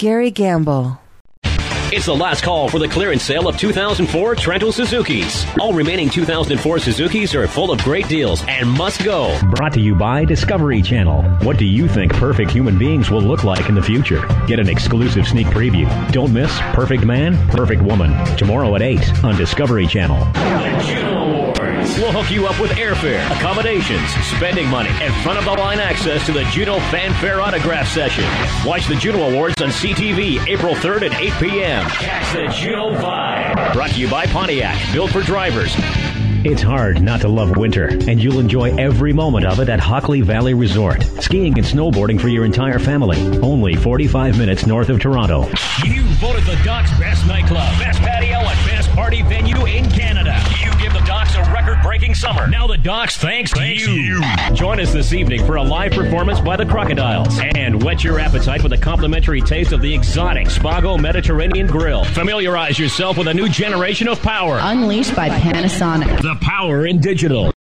Gary Gamble. It's the last call for the clearance sale of 2004 Trento Suzukis. All remaining 2004 Suzukis are full of great deals and must go. Brought to you by Discovery Channel. What do you think perfect human beings will look like in the future? Get an exclusive sneak preview. Don't miss Perfect Man, Perfect Woman. Tomorrow at 8 on Discovery Channel. The Juno Awards. We'll hook you up with airfare, accommodations, spending money, and front-of-the-line access to the Juno Fanfare Autograph Session. Watch the Juno Awards on CTV April 3rd at 8 p.m. Catch the Juno Vibe. Brought to you by Pontiac, built for drivers. It's hard not to love winter, and you'll enjoy every moment of it at Hockley Valley Resort. Skiing and snowboarding for your entire family. Only 45 minutes north of Toronto. You voted the Docks best nightclub, best patio, and best party venue in Canada. You give the Docks a record-breaking summer. Now the Docks thanks to you. Join us this evening for a live performance by the Crocodiles. And whet your appetite with a complimentary taste of the exotic Spago Mediterranean Grill. Familiarize yourself with a new generation of power. Unleashed by Panasonic. The power in digital.